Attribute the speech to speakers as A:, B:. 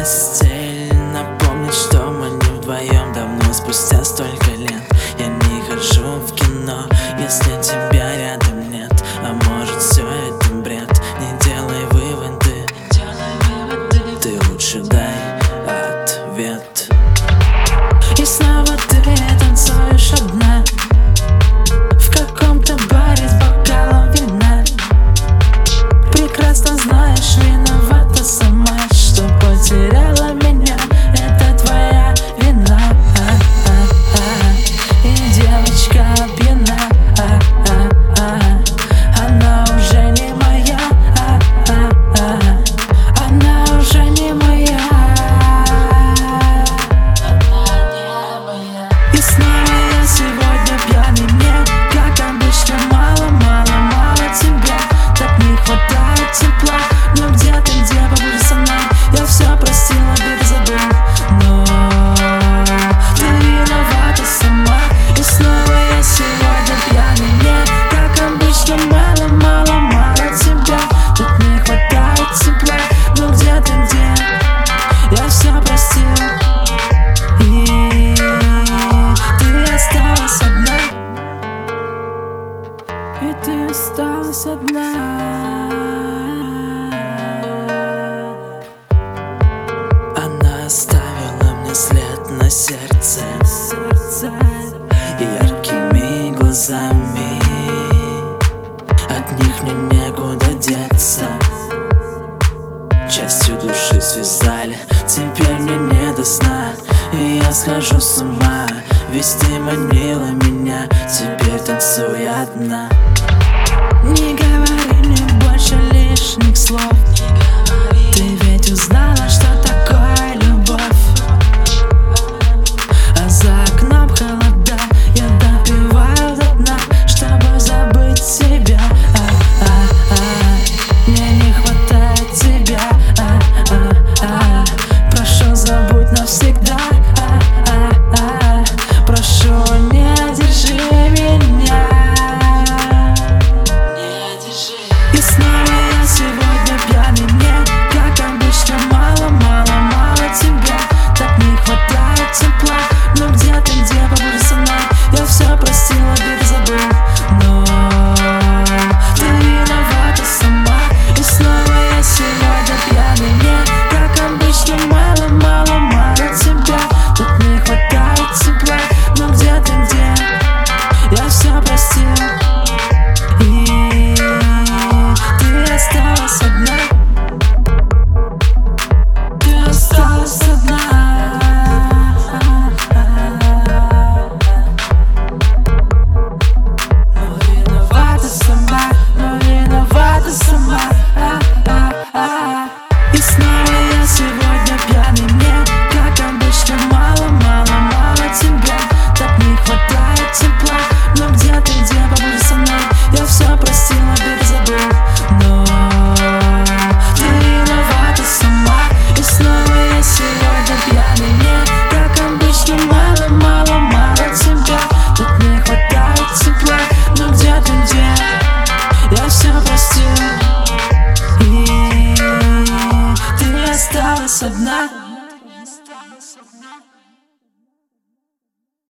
A: постель напомнит, что мы не вдвоем давно. Спустя столько лет я не хожу в кино, если тебя рядом нет. А может, все это бред? Не делай выводы, ты лучше дай ответ. И снова ты танцуешь одна в каком-то баре с бокалом вина. Прекрасно знаешь, виновата сама, что потеряла меня. Это твоя вина. И девочка пьяна, она уже не моя, она уже не моя. И снова я сегодня пьяный, мне, как обычно, мало тебя. Так не хватает тепла, но где ты, где, побудь со мной. Я все простил, обиды забыл, но ты виновата сама. И снова я сегодня пьяный, мне, как обычно, мало тебя. Так не хватает тепла, но где ты, где. Я все простил, и ты осталась одна. И ты осталась одна. Она оставила мне след на сердце яркими глазами. От них мне некуда деться. Частью души связали, теперь мне не до сна. И я схожу с ума, ведь ты манила меня. Теперь танцуй одна. Не говори мне больше лишних слов. Ты ведь узнала, что такое любовь. А за окном холода, я допиваю до дна, чтобы забыть тебя. Мне не хватает тебя. Прошу, забудь навсегда. Прошу, не держи меня. И снова я сегодня пьяный, мне, как обычно, мало тебя. Так не хватает тепла, но где ты, где, побудь со мной. Я все простил, обиды забыл, но ты виновата сама. И снова я сегодня пьяный, мне, как обычно, мало тебя. Так не хватает тепла, но где ты, где. Я все простил, и ты осталась одна. Ты осталась одна. Но виновата сама, И снова я сегодня пьяный, мне, как обычно, мало тебя. Так не хватает тепла, но где ты, где, побудь со мной. Я все простил, обиды забыл, но ты виновата сама. И снова я сегодня пьяный, мне, как обычно, мало тебя. Так не хватает тепла, но где ты, где. Я все простил, и ты осталась одна.